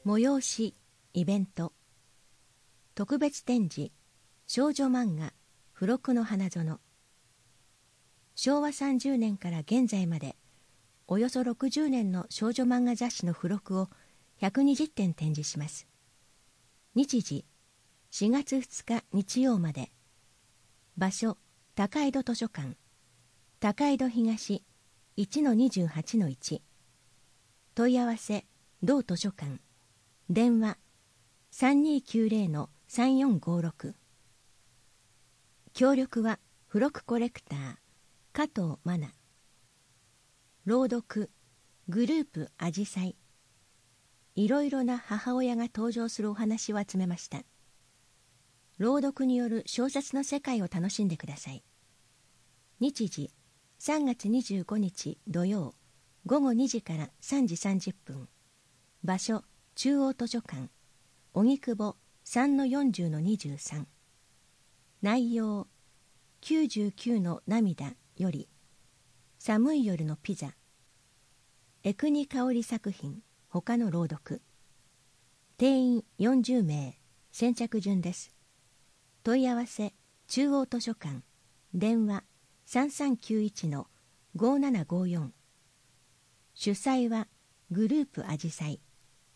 催し、イベント、特別展示、少女漫画、付録の花園。昭和30年から現在まで、およそ60年の少女漫画雑誌の付録を120点展示します。日時、4月2日日曜まで。場所、高井戸図書館。高井戸東 1-28-1。問い合わせ、同図書館。電話、3290-3456。協力は、付録コレクター、加藤真奈。朗読、グループあじさい。いろいろな母親が登場するお話を集めました。朗読による小説の世界を楽しんでください。日時、3月25日土曜、午後2時から3時30分。場所、中央図書館、荻窪 3-40-23。内容、99の涙より、寒い夜のピザ。江国香織作品、他の朗読。定員40名、先着順です。問い合わせ、中央図書館。電話、3391-5754。主催は、グループあじさい。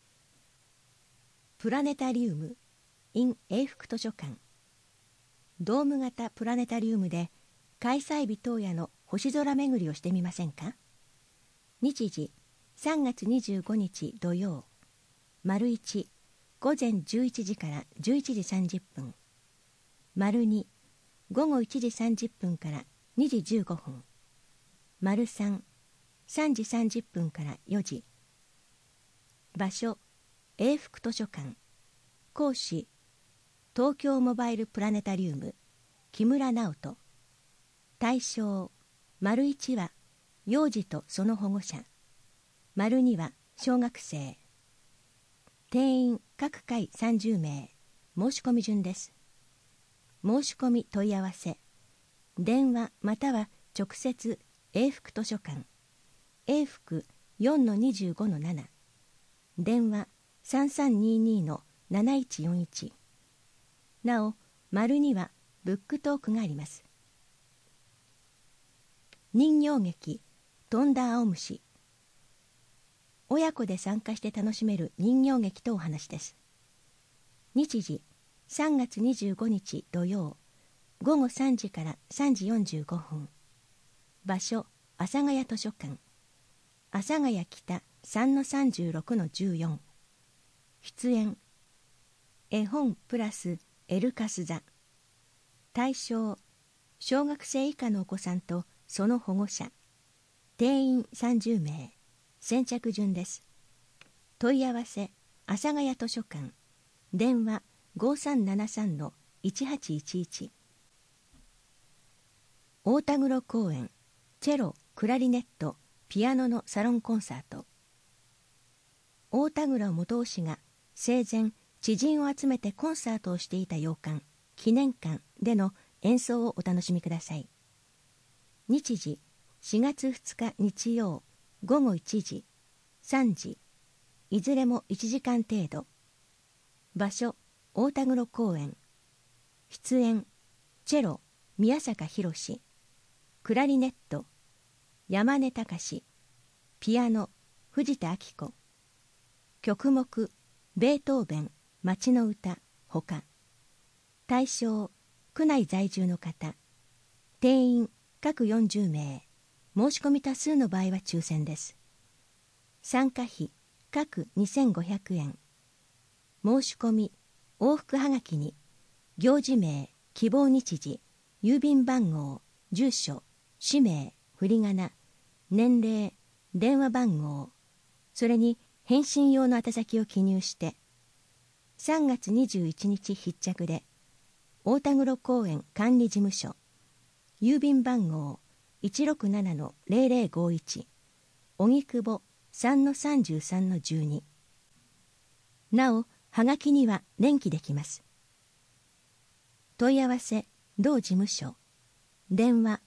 プラネタリウム in 永福図書館。ドーム型プラネタリウムで開催日当夜の星空巡りをしてみませんか。日時、3月25日土曜、丸1、午前11時から11時30分。丸2、午後1時30分から2時15分。丸3、3時30分から4時。場所、永福図書館。講師、東京モバイルプラネタリウム、木村直人。対象、丸1は、幼児とその保護者。丸2は、小学生。定員各回30名。申し込み順です。申し込み問い合わせ。電話または直接、永福図書館。永福 4-25-7。電話3322-7141。なお、丸にはブックトークがあります。人形劇、とんだ青虫。親子で参加して楽しめる人形劇とお話です。日時、3月25日土曜、午後3時から3時45分。場所、阿佐ヶ谷図書館。阿佐ヶ谷北 3-36-14。出演、絵本プラスエルカス座。対象、小学生以下のお子さんとその保護者。定員30名。先着順です。問い合わせ、阿佐ヶ谷図書館。電話 5373-1811。大田黒公園、チェロ、クラリネット、ピアノのサロンコンサート。大田黒元雄氏が生前、知人を集めてコンサートをしていた洋館、記念館での演奏をお楽しみください。日時、4月2日日曜、午後1時、3時、いずれも1時間程度。場所、大田黒公園。出演、チェロ、宮坂博。クラリネット、山根隆。ピアノ、藤田明子。曲目、ベートーベン、街の歌、ほか。対象、区内在住の方。定員、各40名。申し込み多数の場合は抽選です。参加費、各2500円。申し込み、往復はがきに、行事名、希望日時、郵便番号、住所、氏名、振り仮名、年齢、電話番号、それに返信用の宛先を記入して、3月21日必着で、大田黒公園管理事務所、郵便番号 167-0051、荻窪 3-33-12。なお、はがきには連記できます。問い合わせ、同事務所。電話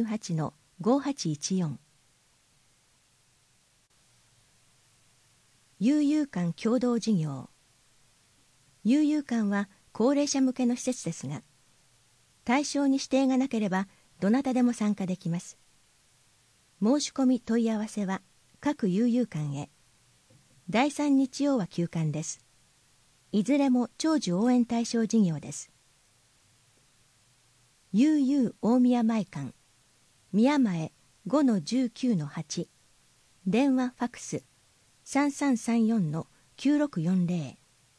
3398-5814。 悠々館共同事業。悠々館は高齢者向けの施設ですが、対象に指定がなければどなたでも参加できます。申し込み問い合わせは各悠々館へ。第3日曜は休館です。いずれも長寿応援対象事業です。悠々大宮前館、宮前 5-19-8、電話ファクス 3334-9640。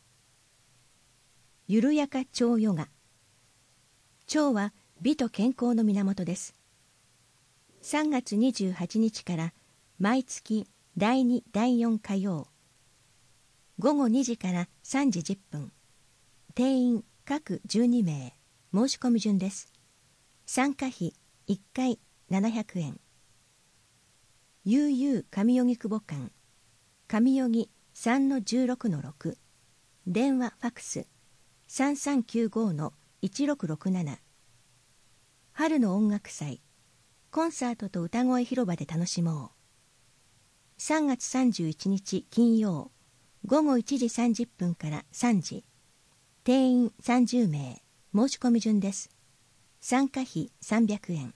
ゆるやか腸ヨガ。腸は美と健康の源です。3月28日から毎月第2、第4火曜、午後2時から3時10分、定員各12名、申し込み順です。参加費1回700円。悠々上荻窪館、上荻 3-16-6、電話ファクス 3395-1667。春の音楽祭、コンサートと歌声広場で楽しもう。3月31日金曜、午後1時30分から3時、定員30名、申し込み順です。参加費300円。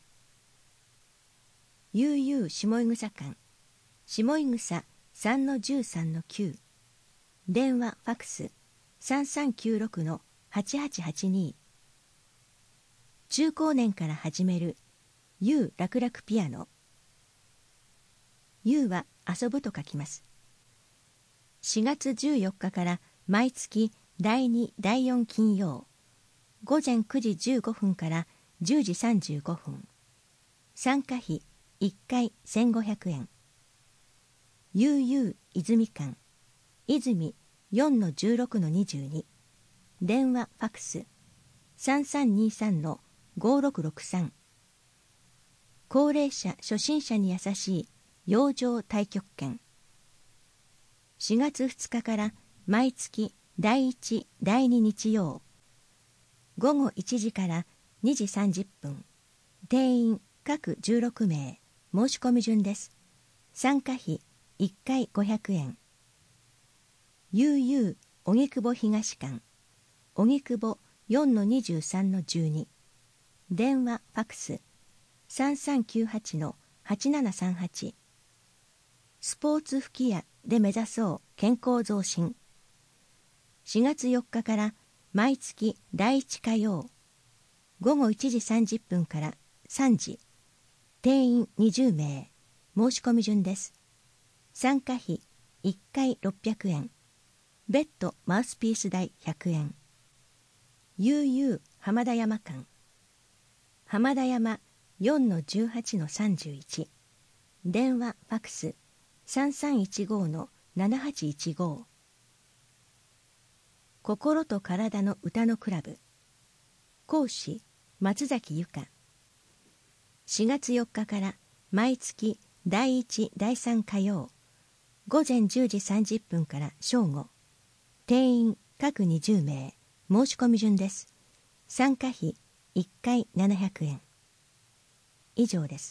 悠々下井草館、下井草 3-13-9、電話ファクス 3396-8882。中高年から始める悠楽々ピアノ。悠は遊ぶと書きます。4月14日から毎月第2、第4金曜、午前9時15分から10時35分。参加費1回1500円。悠々泉館、泉 4-16-22、電話ファクス 3323-5663。高齢者初心者に優しい養生太極拳。4月2日から毎月第1、第2日曜、午後1時から2時30分、定員各16名、申し込み順です。参加費1回500円。悠々荻窪東館、荻窪 4-23-12、電話ファクス 3398-8738。スポーツ吹き矢で目指そう健康増進。4月4日から毎月第1火曜、午後1時30分から3時、定員20名、申し込み順です。参加費1回600円。別途マウスピース代100円。悠々浜田山館、浜田山 4-18-31、電話ファクス 3315-7815。心と体の歌のクラブ。講師松崎由香。4月4日から毎月第1、第3火曜、午前10時30分から正午、定員各20名、申し込み順です。参加費1回700円。以上です。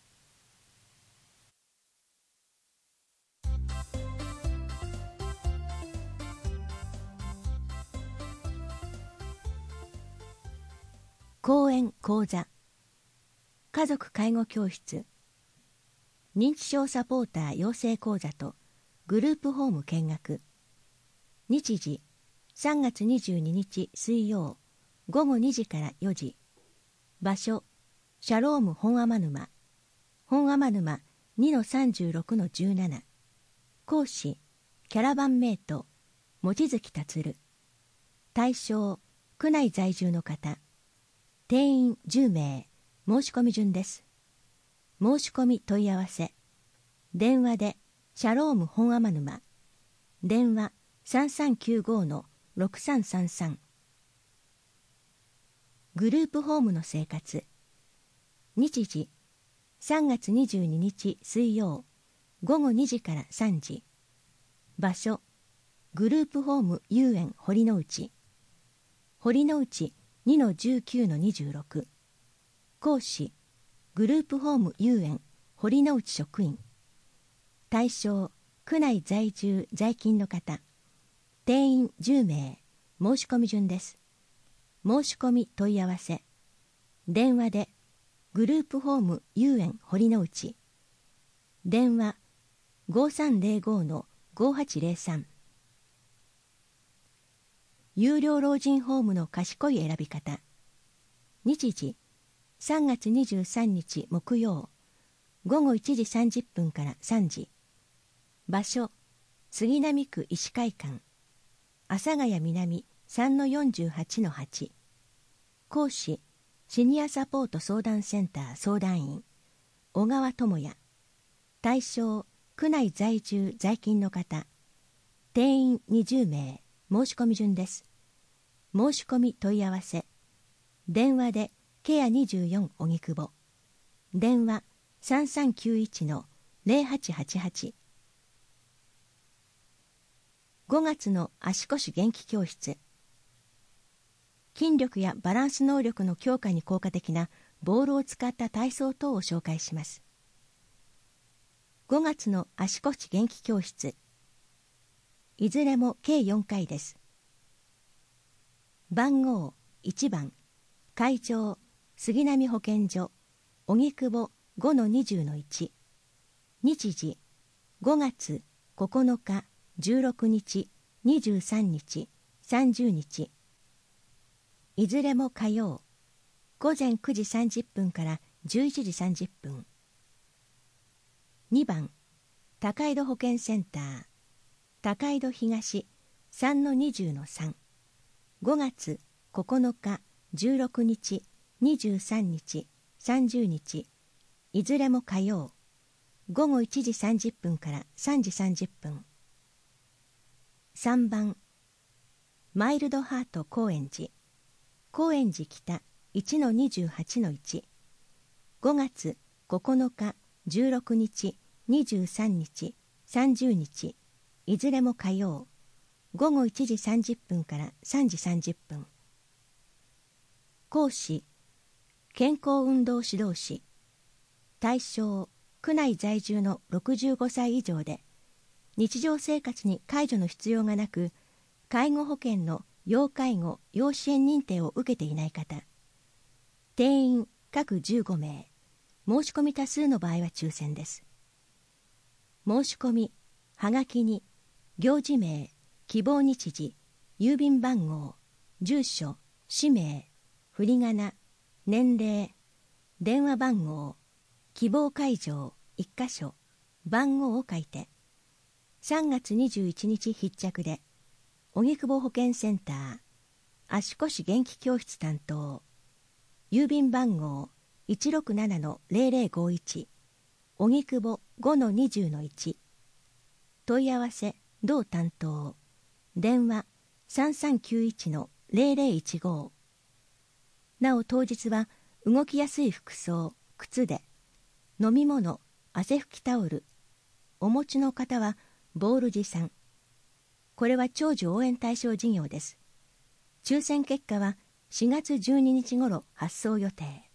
講演講座、家族介護教室、認知症サポーター養成講座とグループホーム見学。日時3月22日水曜、午後2時から4時。場所シャローム本天沼、本天沼 2-36-17。講師キャラバンメイト望月達。対象区内在住の方。定員10名、申し込み順です。申し込み問い合わせ。電話でシャローム本天沼、電話 3395-6333。グループホームの生活。日時3月22日水曜、午後2時から3時。場所グループホーム遊園堀之内、堀之内 2-19-26。講師グループホーム遊園堀之内職員。対象区内在住在勤の方、定員10名、申し込み順です。申し込み問い合わせ。電話でグループホーム遊園堀之内。電話 5305-5803。有料老人ホームの賢い選び方。日時3月23日木曜午後1時30分から3時。場所杉並区医会館、阿佐ヶ谷南 3-48-8。講師シニアサポート相談センター相談員小川智也。対象区内在住在勤の方、定員20名、申し込み順です。申し込み問い合わせ。電話でケア24荻窪。電話 3391-0888。5月の足腰元気教室。筋力やバランス能力の強化に効果的なボールを使った体操等を紹介します。5月の足腰元気教室。いずれも計4回です。番号1番、会場杉並保健所荻窪 5-20-1。日時5月9日16日23日30日。いずれも火曜午前9時30分から11時30分。2番高井戸保健センター高井戸東 3-20-3。5月9日16日23日30日。いずれも火曜午後1時30分から3時30分。3番マイルドハート高円寺高円寺北 1-28-1。5月9日16日23日30日。いずれも火曜午後1時30分から3時30分。講師健康運動指導士。対象区内在住の65歳以上で日常生活に介助の必要がなく、介護保険の要介護・要支援認定を受けていない方。定員各15名。申し込み多数の場合は抽選です。申し込み、はがきに、行事名、希望日時、郵便番号、住所、氏名、振り仮名、年齢、電話番号、希望会場1カ所、番号を書いて、3月21日必着で、荻窪保健センター、足腰元気教室担当、郵便番号 167-0051、荻窪 5-20-1。問い合わせ、同担当、電話 3391-0015。なお当日は動きやすい服装、靴で、飲み物、汗拭きタオル、お持ちの方はボール持参。これは長寿応援対象事業です。抽選結果は4月12日頃発送予定。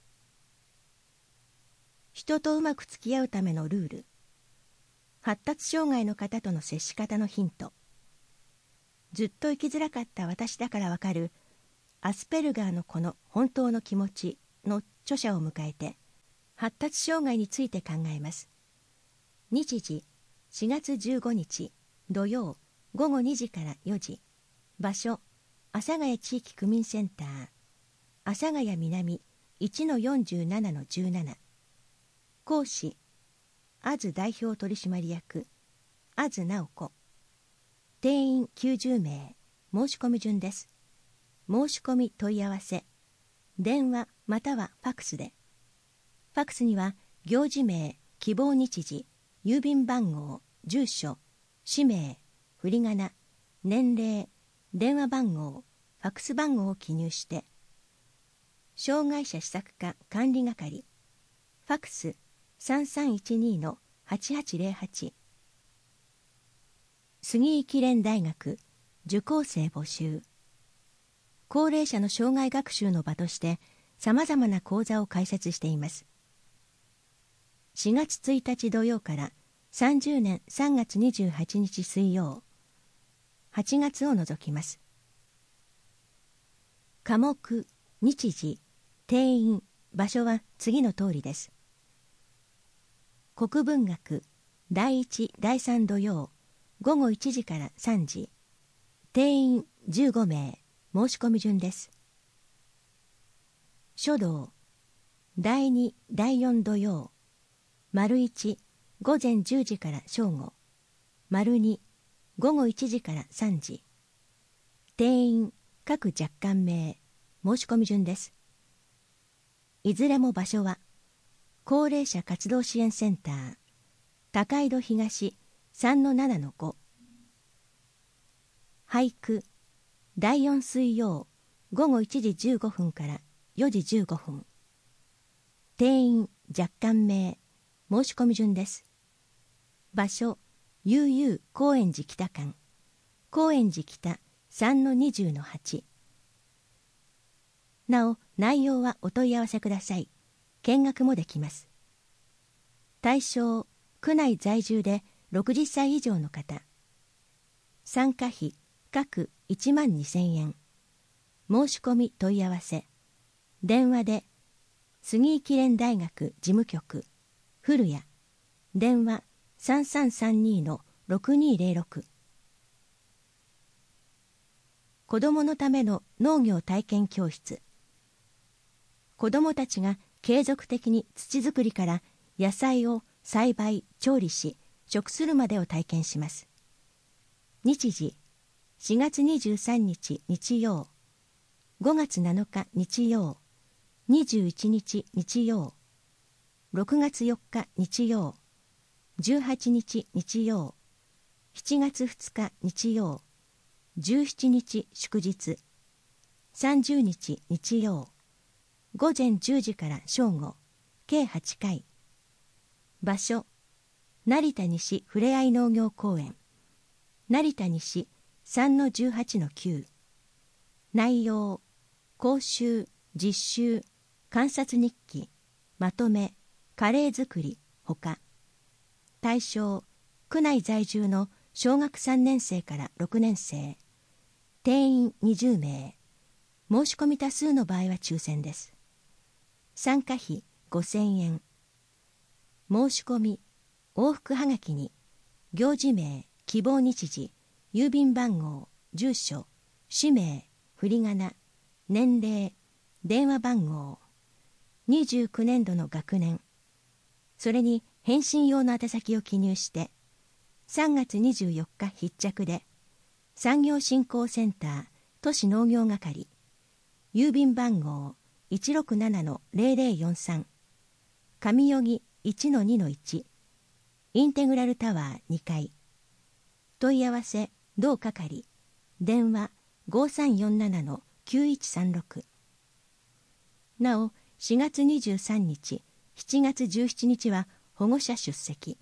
人とうまく付き合うためのルール。発達障害の方との接し方のヒント。ずっと生きづらかった私だからわかるアスペルガーの子の本当の気持ちの著者を迎えて、発達障害について考えます。日時4月15日土曜午後2時から4時。場所阿佐ヶ谷地域区民センター阿佐ヶ谷南 1-47-17。講師阿津代表取締役阿津直子。定員90名。申し込み順です。申し込み問い合わせ。電話またはファクスで。ファクスには行事名、希望日時、郵便番号、住所、氏名、振り仮名、年齢、電話番号、ファクス番号を記入して、障害者施策課管理係、ファクス 3312-8808。杉井記念大学受講生募集。高齢者の障害学習の場としてさまざまな講座を開設しています。4月1日土曜から 30年3月28日水曜、8月を除きます。科目、日時、定員、場所は次の通りです。国文学、第1、第3土曜、午後1時から3時。定員15名、申し込み順です。書道、第2、第4土曜、丸1、午前10時から正午、丸2、午後1時から3時。定員、各若干名、申し込み順です。いずれも場所は、高齢者活動支援センター、高井戸東 3-7-5。俳句、第4水曜、午後1時15分から4時15分。定員、若干名、申し込み順です。場所、悠々高円寺北館、高円寺北 3-20-8。なお、内容はお問い合わせください。見学もできます。対象、区内在住で60歳以上の方。参加費、各12,000円。申し込み問い合わせ。電話で、杉井記念大学事務局、古谷。電話3332-6206。子どものための農業体験教室。子どもたちが継続的に土作りから野菜を栽培、調理し、食するまでを体験します。日時、4月23日日曜、5月7日日曜、21日日曜、6月4日日曜、18日日曜、7月2日日曜、17日祝日、30日日曜、午前10時から正午、計8回。場所、成田西ふれあい農業公園、成田西 3-18-9。内容、講習、実習、観察日記、まとめ、カレー作り、ほか。対象、区内在住の小学3年生から6年生。定員20名。申し込み多数の場合は抽選です。参加費5,000円。申し込み、往復はがきに、行事名、希望日時、郵便番号、住所、氏名、振り仮名、年齢、電話番号、29年度の学年、それに返信用の宛先を記入して、3月24日必着で、産業振興センター都市農業係、郵便番号 167-0043、上代木 1-2-1、インテグラルタワー2階。問い合わせ、同係、電話 5347-9136。なお、4月23日、7月17日は保護者出席。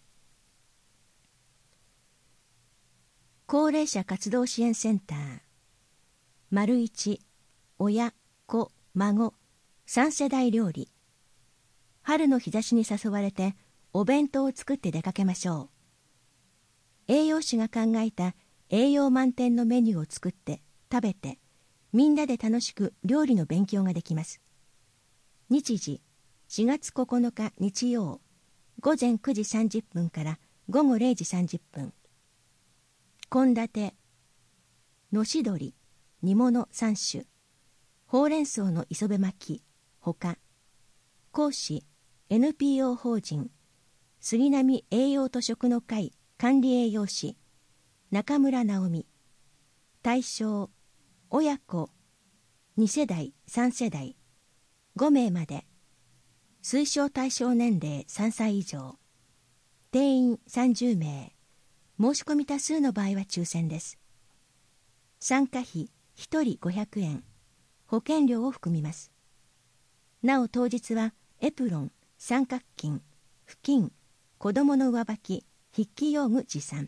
高齢者活動支援センター。丸1、親、子、孫、3世代料理。春の日差しに誘われてお弁当を作って出かけましょう。栄養士が考えた栄養満点のメニューを作って食べて、みんなで楽しく料理の勉強ができます。日時、4月9日日曜、午前9時30分から午後0時30分。献立、のし鶏、煮物3種、ほうれん草の磯辺巻き、ほか。講師、NPO 法人、杉並栄養と食の会管理栄養士、中村直美。対象、親子、2世代、3世代、5名まで。推奨対象年齢3歳以上。定員30名。申し込み多数の場合は抽選です。参加費1人500円。保険料を含みます。なお当日はエプロン、三角巾、布巾、子供の上履き、筆記用具持参。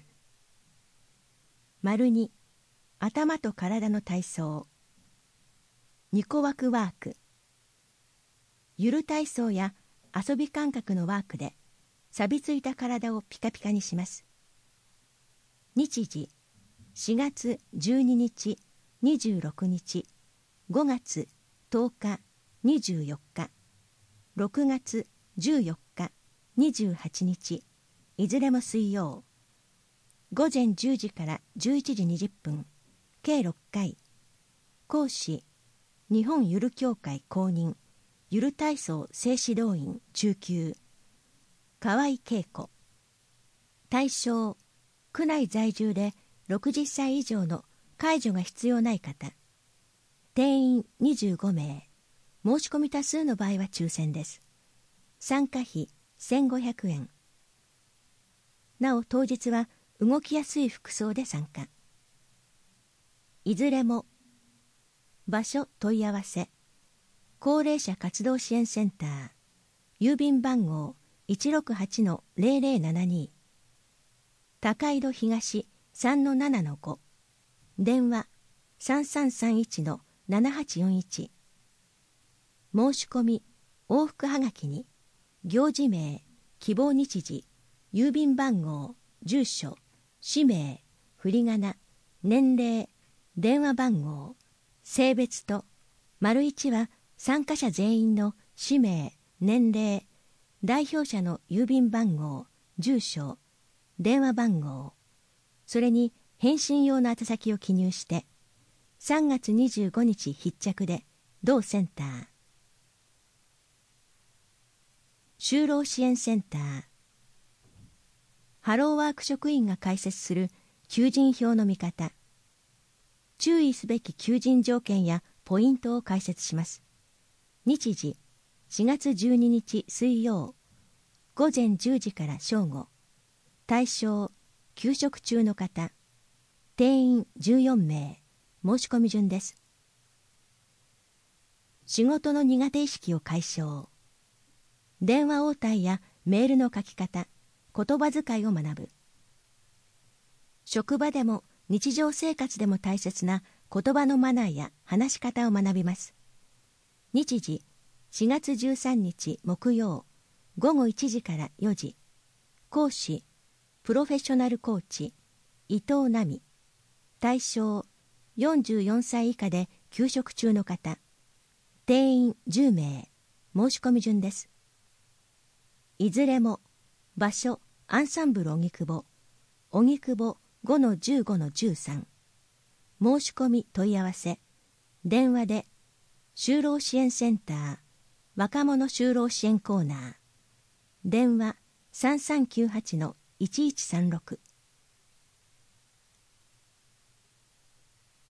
丸2、頭と体の体操。2個枠ワーク。ゆる体操や遊び感覚のワークで、 錆びついた体をピカピカにします。日時、4月12日、26日、5月10日、24日、6月14日、28日、いずれも水曜。午前10時から11時20分、計6回。講師、日本ゆる協会公認、ゆる体操正指導員中級、河合恵子。対象、区内在住で60歳以上の介助が必要ない方。定員25名。申し込み多数の場合は抽選です。参加費1500円。なお当日は動きやすい服装で参加。いずれも場所問い合わせ、高齢者活動支援センター、郵便番号 168-0072、高井戸東 3-7-5、電話 3331-7841。申し込み、往復はがきに、行事名、希望日時、郵便番号、住所、氏名、振り仮名、年齢、電話番号、性別と、①は参加者全員の氏名、年齢、代表者の郵便番号、住所、電話番号、それに返信用の宛先を記入して、3月25日必着で、同センター。就労支援センター。ハローワーク職員が開設する求人票の見方。注意すべき求人条件やポイントを解説します。日時、4月12日水曜、午前10時から正午。対象、休職中の方。定員14名。申し込み順です。仕事の苦手意識を解消。電話応対やメールの書き方、言葉遣いを学ぶ。職場でも日常生活でも大切な言葉のマナーや話し方を学びます。日時、4月13日木曜、午後1時から4時。講師、プロフェッショナルコーチ、伊藤奈美。対象、44歳以下で休職中の方。定員10名。申し込み順です。いずれも、場所、アンサンブル荻窪、荻窪 5-15-13。申し込み問い合わせ、電話で、就労支援センター、若者就労支援コーナー、電話 3398-1136。